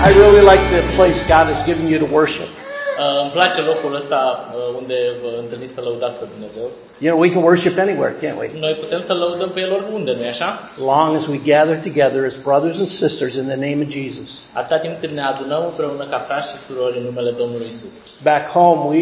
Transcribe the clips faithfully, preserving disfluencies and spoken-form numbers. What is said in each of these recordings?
I really like the place God has given you to worship. Uh, îmi place locul ăsta uh, unde vă întâlniți să lăudați pe Dumnezeu. You know, we can worship anywhere, can't we? Noi putem să lăudăm pe El oriunde, nu-i așa? Long as we gather together as brothers and sisters in the name of Jesus. Atâta timp cât ne adunăm împreună ca frați și surori în numele Domnului Isus. Back home, we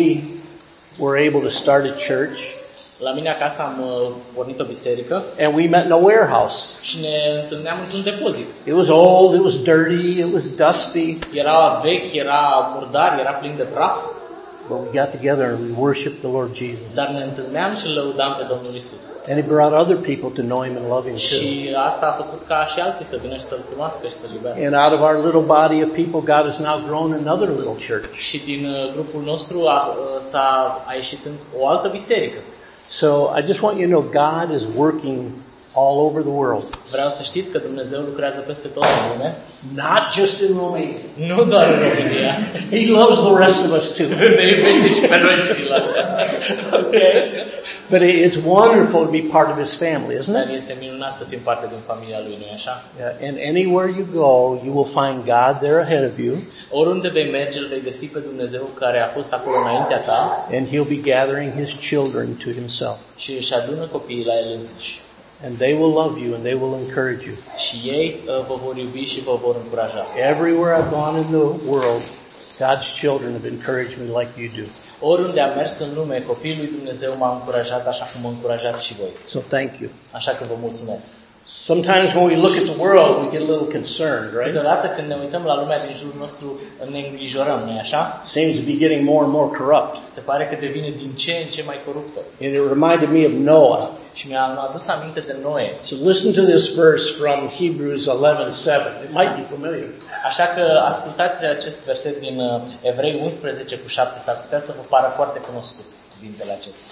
were able to start a church. La mine acasă am uh, pornit o biserică. And we met in a warehouse. Și ne întâlneam într-un depozit. It was old, it was dirty, it was dusty. Era vechi, era murdar, era plin de praf. But we got together and we worshiped the Lord Jesus. Dar ne întâlneam și lăudam pe Domnul Isus. And He brought other people to know Him and love Him too. Și asta a făcut ca și alții să vină și să-L cunoască și să-L iubească. And out of our little body of people, God has now grown another little church. Și din uh, grupul nostru a, uh, s-a a ieșit în o altă biserică. So I just want you to know God is working all over the world. Vreau să știți că Dumnezeu lucrează peste tot în lume. Not just in Romania. Nu doar în România. He loves the rest of us too. Ne iubește și pe noi ceilalți. Okay? But it's wonderful to be part of His family, isn't Dar it? este minunat să fim parte din familia Lui, nu-i așa? Yeah, and anywhere you go, you will find God there ahead of you. Oriunde vei merge, îl vei găsi pe Dumnezeu care a fost acolo înaintea ta. And He'll be gathering His children to Himself. Și își adună copiii la El însuși. And they will love you and they will encourage you. Și ei uh, vă vor iubi și vă vor încuraja. Everywhere I've gone in the world, God's children have encouraged me like you do. Oriunde am mers în lume, copiii lui Dumnezeu m-au încurajat așa cum mă încurajați și voi. So thank you. Așa că vă mulțumesc. Sometimes when we look at the world, we get a little concerned, right? Câteodată când ne uităm la lumea din jurul nostru, ne îngrijorăm, nu-i așa? Seems to be getting more and more corrupt. Se pare că devine din ce în ce mai coruptă. And it reminded me of Noah. Și mi-a adus aminte de Noe. So listen to this verse from Hebrews eleven seven. It might be familiar. Așa că ascultați acest verset din Evrei unsprezece cu șapte, s-ar putea să vă pară foarte cunoscut cuvintele acestea.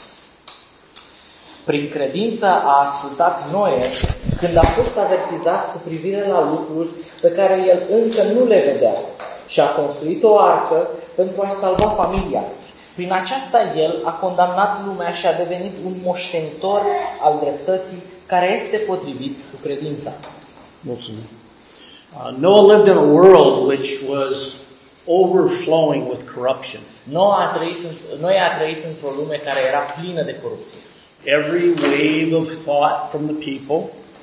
Prin credință a ascultat Noe când a fost avertizat cu privire la lucruri pe care el încă nu le vedea și a construit o arcă pentru a-și salva familia. Prin aceasta el a condamnat lumea și a devenit un moștenitor al dreptății care este potrivit cu credința. Mulțumim. Uh, Noah lived in a world which was overflowing with corruption. Noe a trăit, Noe a trăit într-o lume care era plină de corupție. Every wave of thought from the people,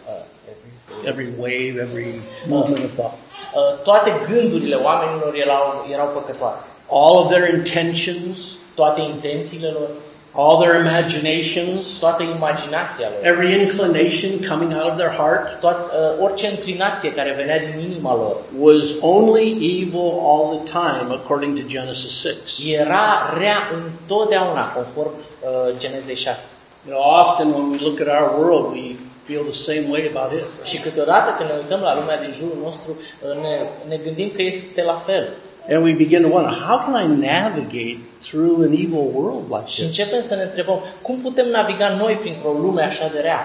uh, every wave, every movement of thought. Uh, toate gândurile oamenilor erau, erau păcătoase. All of their intentions, toate intențiile lor, all their imaginations, toată imaginația lor, every inclination coming out of their heart, toat, uh, orice înclinație care venea din inima lor, was only evil all the time, according to Genesis six. Era rea întotdeauna, conform uh, Genezei șase. You know, often when we look at our world, we feel the same way about it. Și câteodată când ne uităm la lumea din jurul nostru, ne, ne gândim că este la fel. And we begin to wonder, how can I navigate through an evil world like Și this? începem să ne întrebăm, cum putem naviga noi printr-o lume așa de rea?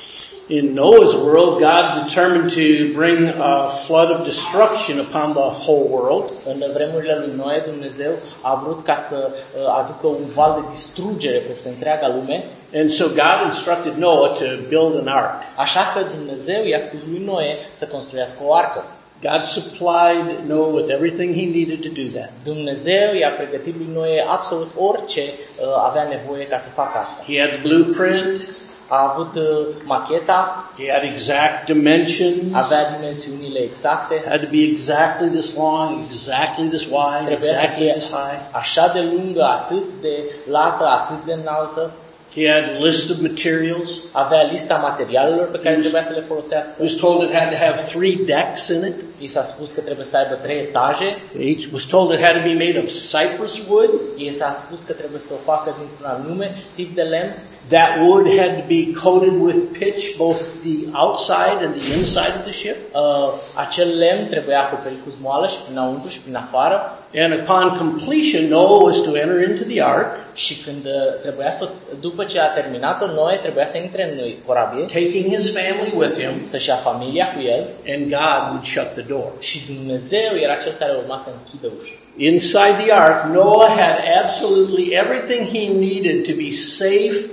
In Noah's world, God determined to bring a flood of destruction upon the whole world. În vremurile lui Noe, Dumnezeu a vrut ca să aducă un val de distrugere peste întreaga lume. And so God instructed Noah to build an ark. Așa că Dumnezeu i-a spus lui Noe să construiască o arcă. God supplied Noah with everything he needed to do that. Dumnezeu i-a pregătit lui Noe absolut orice uh, avea nevoie ca să facă asta. He had the blueprint. A avut uh, macheta. He had exact dimensions. Avea dimensiunile exacte. Had to be exactly this long, exactly this wide, Trebuia exactly să fie this high. așa de lungă, atât de lată, atât de înaltă. He had a list of materials. Avea lista materialelor pe care trebuia să le folosească. He was told it had to have three decks in it. I s-a spus că trebuie să aibă trei etaje. He was told it had to be made of cypress wood. I s-a spus că trebuie să o facă dintr-un anume tip de lemn. That wood had to be coated with pitch, both the outside and the inside of the ship. Uh, acel lemn trebuia acoperit cu zmoală și prin înăuntru și prin afară. And upon completion, Noah was to enter into the ark. Și când trebuia să, după ce a terminat-o, Noe trebuia să intre în corabie. Taking his family with him. Să-și ia familia cu el. And God would shut the door. Și Dumnezeu era cel care urma să închidă ușa. Inside the ark, Noah had absolutely everything he needed to be safe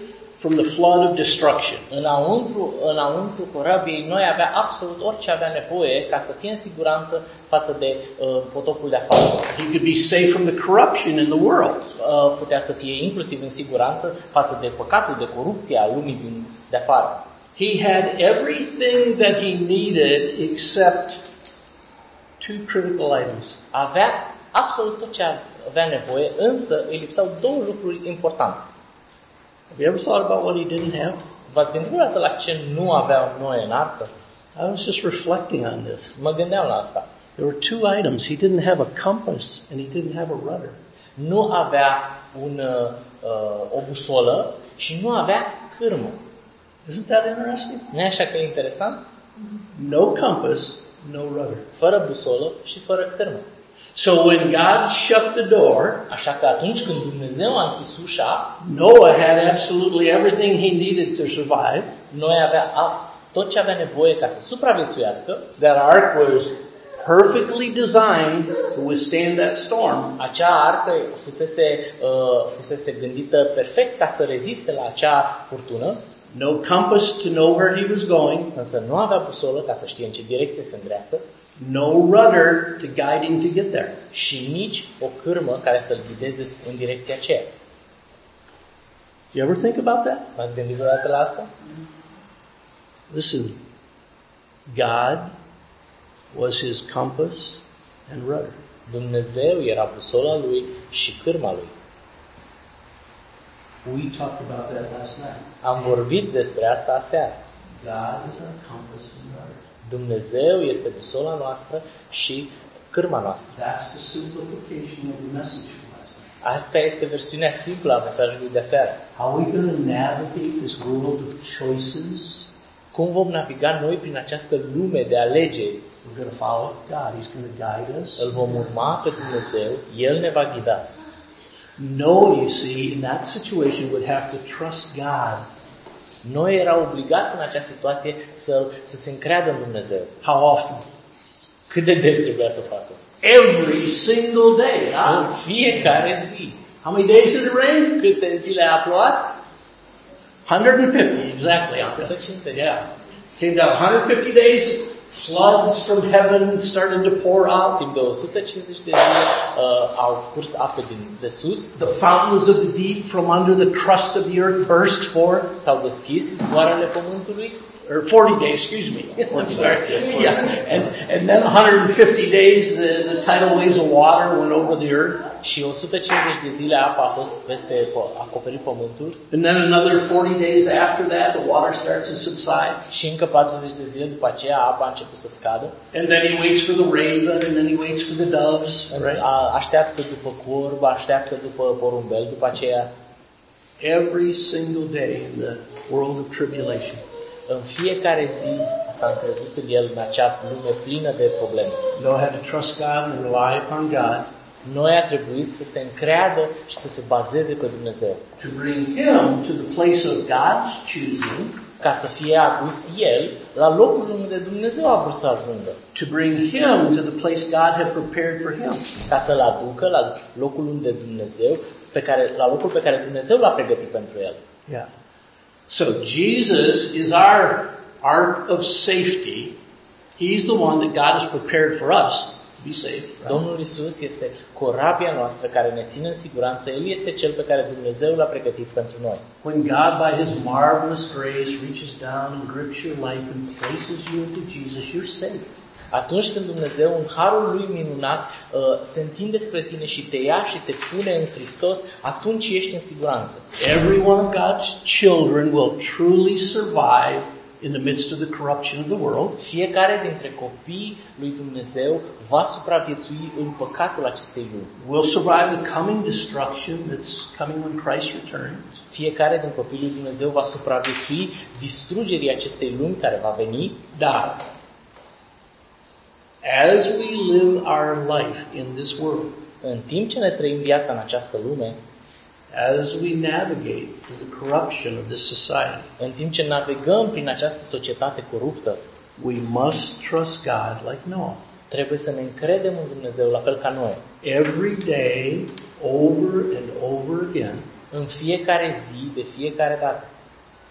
from the flood of destruction. Înăuntru, înăuntru corăbiei, noi avea absolut orice avea nevoie ca să fie în siguranță față de uh, potopul de afară. He could be safe from the corruption in the world. Uh, putea să fie inclusiv în siguranță față de păcatul, de corupție a lumii din, de afară. He had everything that he needed except two critical items. Avea absolut tot ce avea nevoie, însă îi lipseau două lucruri importante. Have you ever thought about what he didn't have? V-ați gândit vreodată la ce nu avea Noe în arcă? I was just reflecting on this. Mă gândeam la asta. There were two items. He didn't have a compass and he didn't have a rudder. Nu avea un, uh, o busolă și nu avea cârmă. Isn't that interesting? Nu e așa că e interesant? No compass, no rudder. Fără busolă și fără cârmă. So when God shut the door, Așa că atunci când Dumnezeu a închis ușa, Noah had absolutely everything he needed to survive. Noe avea a, tot ce avea nevoie ca să supraviețuiască. That ark was perfectly designed to withstand that storm. Acea arcă fusese, uh, fusese gândită perfect ca să reziste la acea furtună. No compass to know where he was going. Însă nu avea busolă ca să știe în ce direcție se îndreaptă. No rudder to guide him to get there. Și nici o cârmă care să-l ghideze în direcția aceea. Do you ever think about that? V-ați gândit vreodată la asta? Listen, God was his compass and rudder. Dumnezeu era busola lui și cârma lui. We talked about that last night. Am vorbit despre asta aseară. God is our compass and rudder. Dumnezeu este busola noastră și cârma noastră. That's the simplification of the message from last night. Asta este versiunea simplă a mesajului de aseară. How are we going to navigate this world of choices? Cum vom naviga noi prin această lume de alegeri? We're going to follow God. He's going to guide us. Îl vom urma pe Dumnezeu, El ne va ghida. Noah, you see, in that situation would have to trust God. Noi era obligat în această situație să, să se încreadă în Dumnezeu. How often? Cât de des trebuia să facă? Every single day. În Huh? fiecare zi. How many days did it rain? Câte zile a plouat? one hundred fifty, exactly. o sută cincizeci. Yeah. Came down one hundred fifty days, floods from heaven started to pour out. Timp de o sută cincizeci de zile uh, au curs ape din de sus. The fountains of the deep from under the crust of the earth burst forth. S-au deschis izvoarele pământului. Or forty days, excuse me. forty days, yes, forty. Yeah. And, and then one hundred fifty days, the, the tidal waves of water went over the earth. Și o sută cincizeci de zile apa a fost peste acoperit pământul. And then another forty days after that, the water starts to subside. Și încă patruzeci de zile după aceea apa a început să scadă. And then he waits for the raven, and then he waits for the doves, right? A, așteaptă după corb, așteaptă după porumbel, după aceea. Every single day in the world of tribulation. În fiecare zi s-a încrezut în el în acea lume plină de probleme. Noah had to trust God and rely upon God. Noi a trebuit să se încreadă și să se bazeze pe Dumnezeu. To bring him to the place of God's choosing. Ca să fie adus el la locul unde Dumnezeu a vrut să ajungă. To bring him to the place God had prepared for him. Ca să-l aducă la locul unde Dumnezeu, pe care, la locul pe care Dumnezeu l-a pregătit pentru el. Yeah. So Jesus is our ark of safety. He's the one that God has prepared for us to be safe. Right? Domnul Isus este corabia noastră care ne ține în siguranță. El este cel pe care Dumnezeu l-a pregătit pentru noi. When God, by His marvelous grace, reaches down and grips your life and places you into Jesus, you're safe. Atunci când Dumnezeu, în harul lui minunat, se întinde spre tine și te ia și te pune în Hristos, atunci ești în siguranță. Every one of God's children will truly survive in the midst of the corruption of the world. Fiecare dintre copiii lui Dumnezeu va supraviețui în păcatul acestei lumi. Will survive the coming destruction that's coming when Christ returns. Fiecare din copiii lui Dumnezeu va supraviețui distrugerii acestei lumi care va veni. Dar as we live our life in this world, în timp ce ne trăim viața în această lume, as we navigate through the corruption of this society, în timp ce navigăm prin această societate coruptă, we must trust God like Noah. Trebuie să ne încredem în Dumnezeu la fel ca noi. Every day, over and over again, în fiecare zi, de fiecare dată.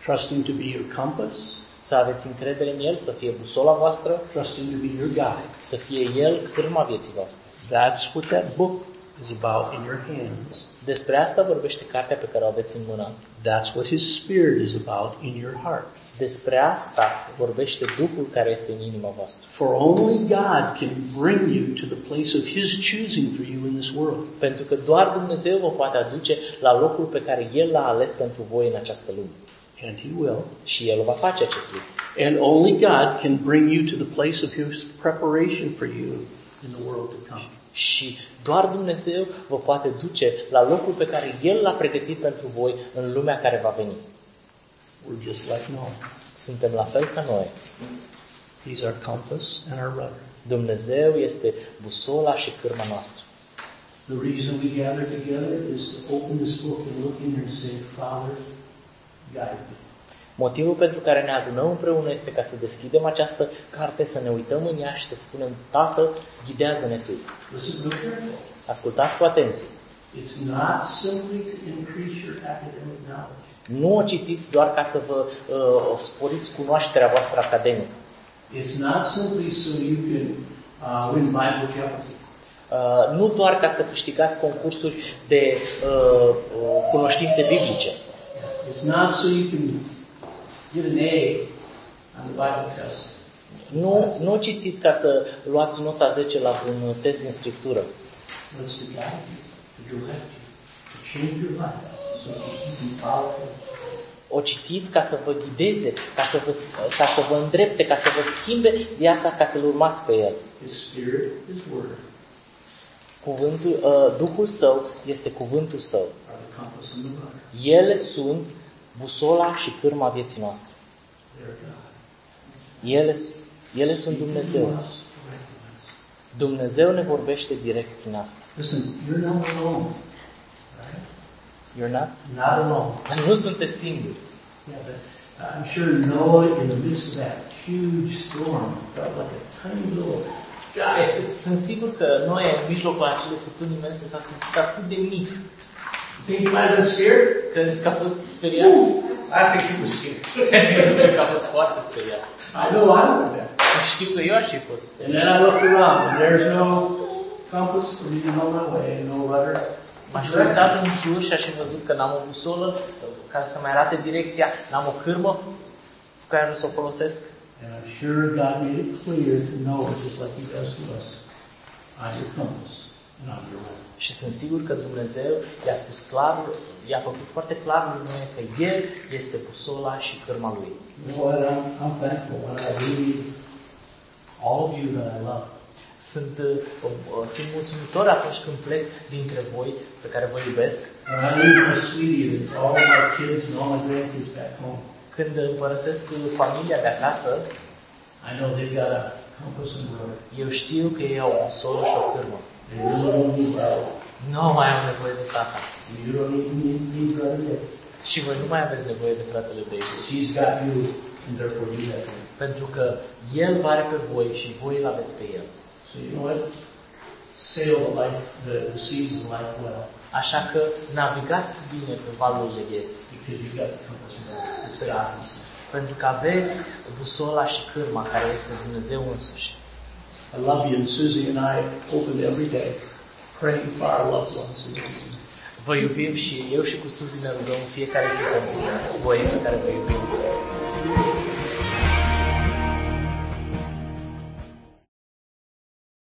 Trust Him to be your compass. Să aveți încredere în El, să fie busola voastră, Trust Him to be your guide. să fie El cârma vieții voastre. That's what that book is about in your hands. Despre asta vorbește cartea pe care o aveți în mână. That's what His Spirit is about in your heart. Despre asta vorbește Duhul care este în inima voastră. For only God can bring you to the place of His choosing for you in this world. Pentru că doar Dumnezeu vă poate aduce la locul pe care El l-a ales pentru voi în această lume. And He will. Și El va face acest lucru. And only God can bring you to the place of His preparation for you in the world to come. Și doar Dumnezeu vă poate duce la locul pe care El l-a pregătit pentru voi în lumea care va veni. We're just like Noah. Suntem la fel ca noi. He's our compass and our rudder. Dumnezeu este busola și cârma noastră. The reason we gather together is to open this book and look in here and say, Father, guide me. Motivul pentru care ne adunăm împreună este ca să deschidem această carte, să ne uităm în ea și să spunem, Tată, ghidează-ne Tu. Listen real careful. Ascultați cu atenție. It's not simply to increase your academic knowledge. Nu o citiți doar ca să vă uh, sporiți cunoașterea voastră academică. It's not simply so you can uh, win Bible Jeopardy. Uh, nu doar ca să câștigați concursuri de uh, uh, cunoștințe biblice. It's not so you can get an A on the Bible test. Nu, nu citiți ca să luați nota zece la un test din Scriptură. It's to guide you, to direct you, to change your life so that you can follow Him. O citiți ca să vă ghideze, ca să vă, ca să vă îndrepte, ca să vă schimbe viața, ca să-L urmați pe El. His Spirit, His Word, Cuvântul, uh, Duhul Său este cuvântul Său. are the compass and the rudder. Ele sunt busola și cârma vieții noastre. They're God. Ele, ele sunt Dumnezeu. He wants to recognize. Dumnezeu ne vorbește direct prin asta. Listen, you're not alone. Right? You're not? Not alone. Nu sunteți singuri. Yeah, but I'm sure Noah, in the midst of that huge storm, felt like a tiny little guy. Sunt sigur că noi, în mijlocul acelei furtuni imense, s-a simțit atât de mic. Think he might have been scared? Credeți că a fost speriat? I think he was scared. Cred că a fost foarte speriat. I know I would have been. Știu că eu aș fi fost speriat. And then I looked around, and there's no compass for me to know my way, and no rudder. M-aș fi uitat în jur și aș fi văzut că n-am o busolă ca să mai arate direcția, n-am o cârmă cu care să o folosesc. And I'm sure God made it clear to Noah, just like He does to us. I'm your compass, and I'm your rudder. Și sunt sigur că Dumnezeu i-a spus clar, i-a făcut foarte clar lui Noe că El este busola și cârma lui. You know what? I'm, I'm thankful when I read all of you that I love. Sunt, uh, uh, sunt mulțumitor atunci când plec dintre voi pe care vă iubesc. When I leave my sweetie and all my kids and all my grandkids back home, Când împărăsesc familia de acasă, I know they've got a compass and rudder. eu știu că ei au o busolă și o cârmă. They really don't need that. Nu mai au nevoie de tata. You don't need, need, need brother Dick. Și voi nu mai aveți nevoie de fratele David. She's got you, and therefore you have him. Pentru că El vă are pe voi și voi îl aveți pe El. So you know what? Sail the life, the, the seas of life well, Așa că navigați cu bine pe valurile vieții. because you've got the compass and rudder. It's God Himself. Pentru că aveți busola și cârma care este Dumnezeu însuși. I love you, and Susie and I open every day praying for our loved ones. Vă iubim și eu și cu Suzy ne rugăm fiecare zi pentru voi pe care vă iubim.